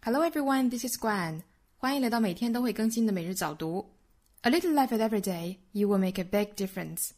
Hello everyone, this is Guan. 欢迎来到每天都会更新的每日早读。A little effort every day, you will make a big difference.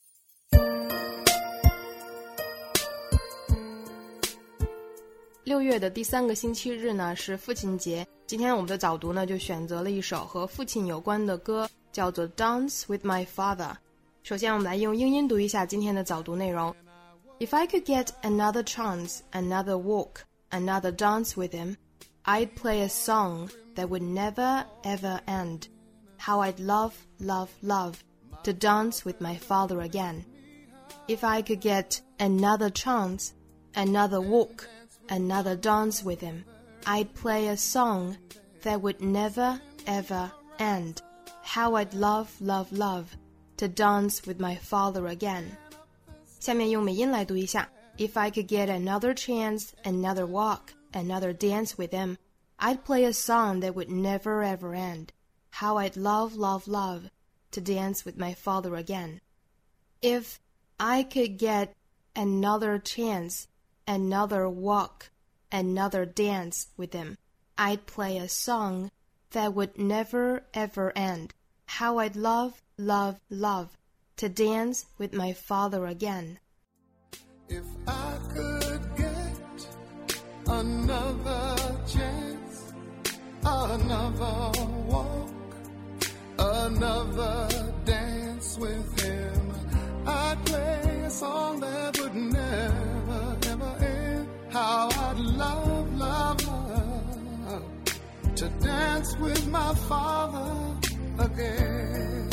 6月的第3个星期日呢是父亲节，今天我们的早读呢就选择了一首和父亲有关的歌，叫做 Dance with my father。 首先我们来用英音读一下今天的早读内容。 If I could get another chance, another walk, another dance with him,I'd play a song that would never, ever end. How I'd love, love, love to dance with my father again. If I could get another chance, another walk, another dance with him, I'd play a song that would never, ever end. How I'd love, love, love to dance with my father again. 下面用美音来读一下。 If I could get another chance, another walk,Another dance with him, I'd play a song that would never ever end. How I'd love, love, love to dance with my father again. If I could get another chance, another walk, another dance with him, I'd play a song that would never ever end. How I'd love, love, love to dance with my father again. If I could get...Another chance, another walk, another dance with him. I'd play a song that would never, ever end. How I'd love, love, love to dance with my father again.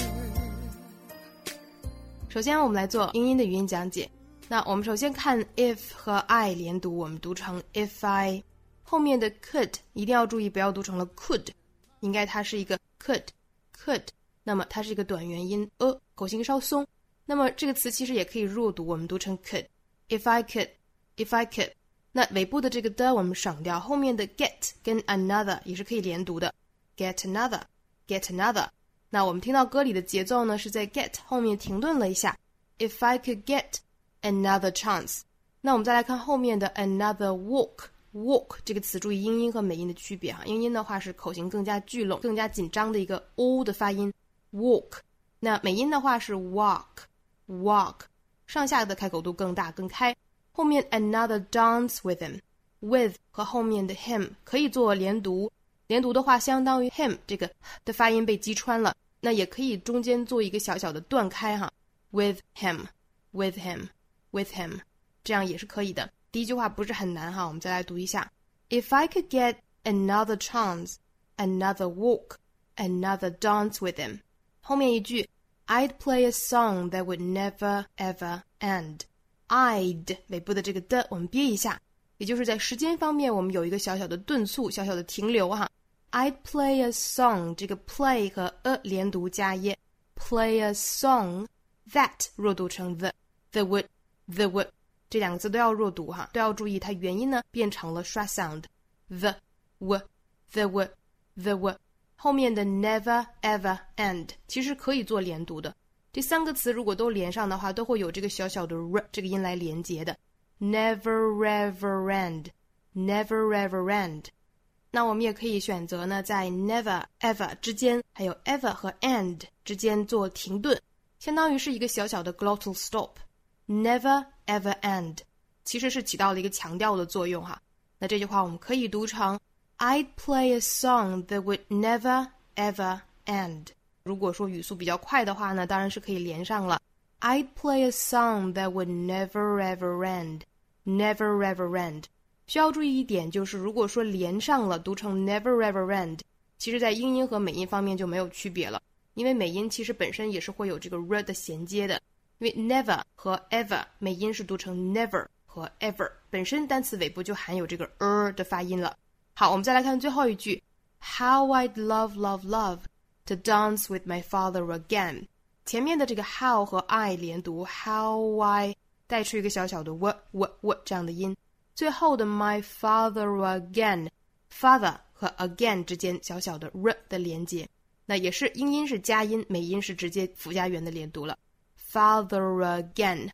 首先我们来做英音的语音讲解。那我们首先看 if 和 I 连读，我们读成 if I， 后面的 could 一定要注意不要读成了 could， 应该它是一个 could， 那么它是一个短元音口型稍松，那么这个词其实也可以弱读，我们读成 could， if I could， 那尾部的这个的我们省掉，后面的 get 跟 another 也是可以连读的， get another， 那我们听到歌里的节奏呢是在 get 后面停顿了一下， if I could get another chance。 那我们再来看后面的 another walk 这个词，注意英音和美音的区别英音的话是口型更加聚拢更加紧张的一个 o 的发音 walk， 那美音的话是 walk， 上下的开口度更大更开。后面 another dance with him， with 和后面的 him 可以做连读的话相当于 him 这个的发音被击穿了，那也可以中间做一个小小的断开with him， 这样也是可以的。第一句话不是很难我们再来读一下。 If I could get another chance, another walk, another dance with him， 后面一句 I'd play a song that would never ever end。 I'd 尾部的这个的我们憋一下，也就是在时间方面我们有一个小小的顿促，小小的停留I'd play a song， 这个 play 和连读加耶， play a song that 弱读成 the would， 这两个字都要弱读都要注意它元音呢变成了刷 sound， the would， 后面的 never ever end 其实可以做连读的，这三个词如果都连上的话都会有这个小小的 r 这个音来连接的， never ever end。 那我们也可以选择呢在 never ever 之间还有 ever 和 end 之间做停顿，相当于是一个小小的 glottal stop。Never ever end 其实是起到了一个强调的作用那这句话我们可以读成 I'd play a song that would never ever end。 如果说语速比较快的话呢当然是可以连上了 I'd play a song that would never ever end。 需要注意一点，就是如果说连上了读成 never ever end， 其实在英音和美音方面就没有区别了，因为美音其实本身也是会有这个 r 的衔接的，因为 never 和 ever 美音是读成 never 和 ever， 本身单词尾部就含有这个的发音了。好，我们再来看最后一句 How I'd love, love, love to dance with my father again。 前面的这个 how 和 I 连读 How I 带出一个小小的 w 这样的音，最后的 my father again， father 和 again 之间小小的 r 的连接，那也是英音是加音，美音是直接辅加元的连读了。Father again。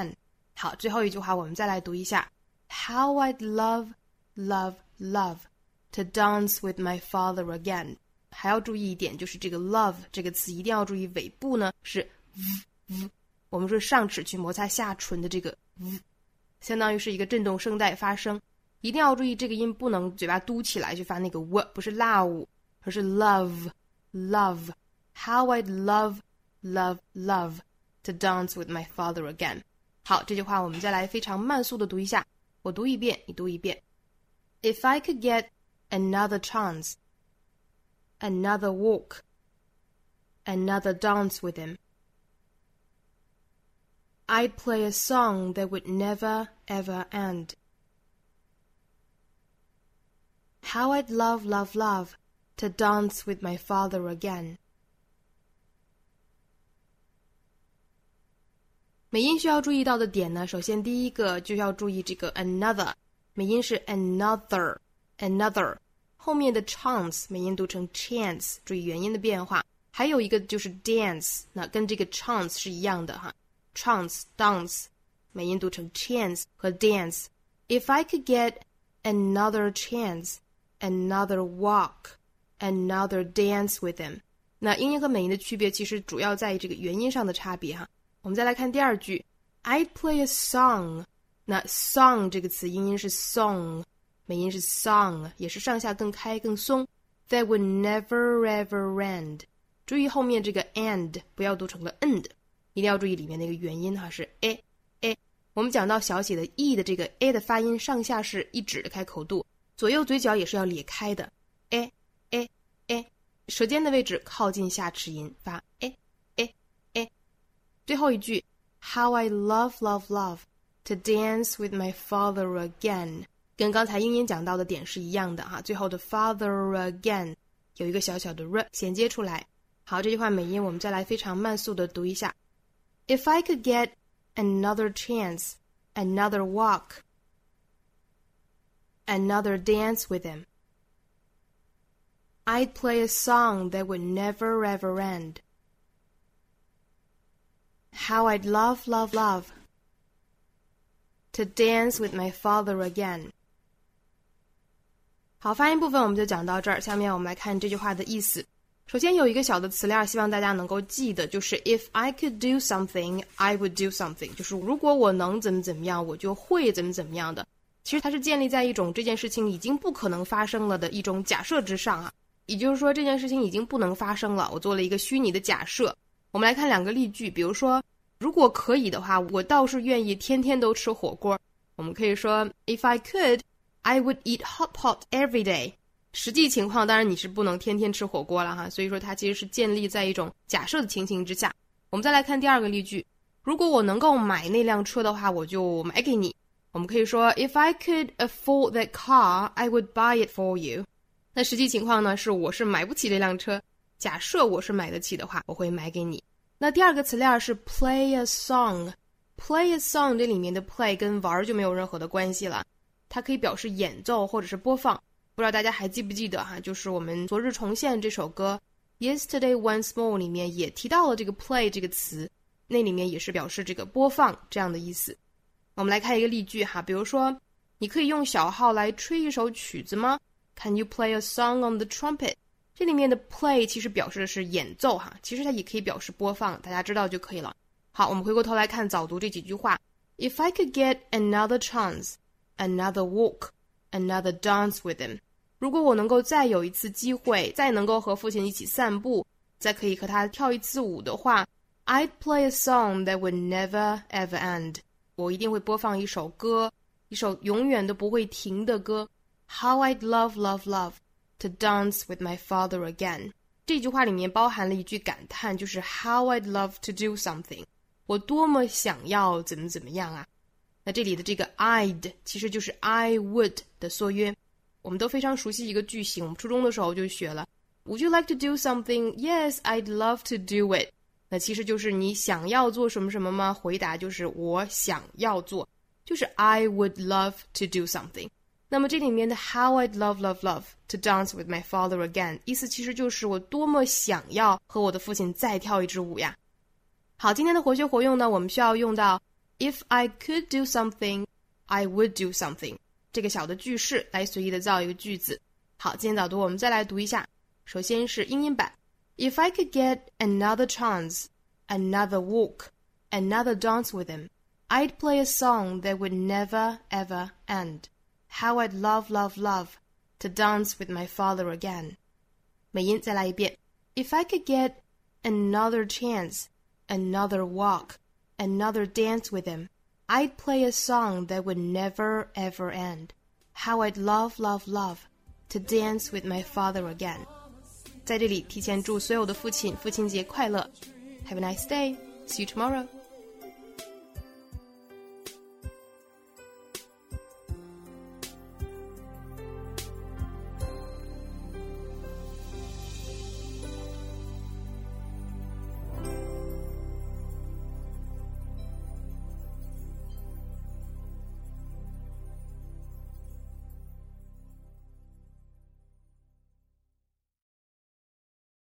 好，最后一句话我们再来读一下 How I'd love, love, love to dance with my father again。 还要注意一点，就是这个 love 这个词一定要注意尾部呢是 v， 我们说上齿去摩擦下唇的这个 v， 相当于是一个震动声带发声，一定要注意这个音不能嘴巴嘟起来去发那个 w， 不是辣舞，而是 love love。 How I'd love love love to dance with my father again。 好，这句话我们再来非常慢速的读一下，我读一遍，你读一遍。 If I could get another chance, another walk, another dance with him, I'd play a song that would never ever end. How I'd love love love to dance with my father again。 美音需要注意到的点呢，首先第一个就要注意这个 another， 美音是 another another， 后面的 chance 美音读成 chance， 注意元音的变化。还有一个就是 dance， 那跟这个 chance 是一样的哈， chance dance 美音读成 chance 和 dance。 If I could get another chance, another walk, another dance with him。 那英音和美音的区别其实主要在于这个元音上的差别哈。我们再来看第二句 I'd play a song， 那 song 这个词英音是 song， 美音是 song， 也是上下更开更松。 That would never ever end， 注意后面这个 end 不要读成了 end， 一定要注意里面那个元音哈，是 a。 我们讲到小写的 e 的这个 a 的发音上下是一指的开口度，左右嘴角也是要咧开的 a， 舌尖的位置靠近下齿龈发 a。最后一句 How I love love love to dance with my father again， 跟刚才英音讲到的点是一样的哈，最后的 father again 有一个小小的 r 衔接出来。好，这句话美音我们再来非常慢速的读一下。 If I could get another chance, another walk, another dance with him, I'd play a song that would never ever end. How I'd love love love to dance with my father again。 好，发音部分我们就讲到这儿，下面我们来看这句话的意思。首先有一个小的词链希望大家能够记得，就是 If I could do something, I would do something， 就是如果我能怎么怎么样，我就会怎么怎么样的。其实它是建立在一种这件事情已经不可能发生了的一种假设之上啊，也就是说这件事情已经不能发生了，我做了一个虚拟的假设。我们来看两个例句，比如说如果可以的话，我倒是愿意天天都吃火锅。我们可以说 If I could, I would eat hot pot every day。 实际情况当然你是不能天天吃火锅了哈，所以说它其实是建立在一种假设的情形之下。我们再来看第二个例句，如果我能够买那辆车的话，我就买给你。我们可以说 If I could afford that car, I would buy it for you。 那实际情况呢是我是买不起这辆车，假设我是买得起的话，我会买给你。那第二个词链是 play a song。 play a song 这里面的 play 跟玩就没有任何的关系了，它可以表示演奏或者是播放。不知道大家还记不记得哈，就是我们昨日重现这首歌 Yesterday Once More 里面也提到了这个 play 这个词，那里面也是表示这个播放这样的意思。我们来看一个例句哈，比如说你可以用小号来吹一首曲子吗？ Can you play a song on the trumpet？这里面的 play 其实表示的是演奏哈，其实它也可以表示播放，大家知道就可以了。好，我们回过头来看早读这几句话。 If I could get another chance, another walk, another dance with him。 如果我能够再有一次机会，再能够和父亲一起散步，再可以和他跳一次舞的话， I'd play a song that would never ever end。 我一定会播放一首歌，一首永远都不会停的歌。 How I'd love love love to dance with my father again。 这句话里面包含了一句感叹，就是 How I'd love to do something， 我多么想要怎么怎么样啊。那这里的这个 I'd 其实就是 I would 的缩约。我们都非常熟悉一个句型，我们初中的时候就学了 Would you like to do something? Yes, I'd love to do it。 那其实就是你想要做什么什么吗？回答就是我想要做，就是 I would love to do something。那么这里面的 How I'd love love love to dance with my father again， 意思其实就是我多么想要和我的父亲再跳一支舞呀。好，今天的活学活用呢，我们需要用到 If I could do something, I would do something 这个小的句式来随意的造一个句子。 好，今天早读我们再来读一下。首先是英音版。If I could get another chance, another walk, another dance with him, I'd play a song that would never, ever end. How I'd love, love, love to dance with my father again. 美音再来一遍。If I could get another chance, another walk, another dance with him, I'd play a song that would never, ever end. How I'd love, love, love to dance with my father again. 在这里提前祝所有的父亲父亲节快乐。Have a nice day. See you tomorrow.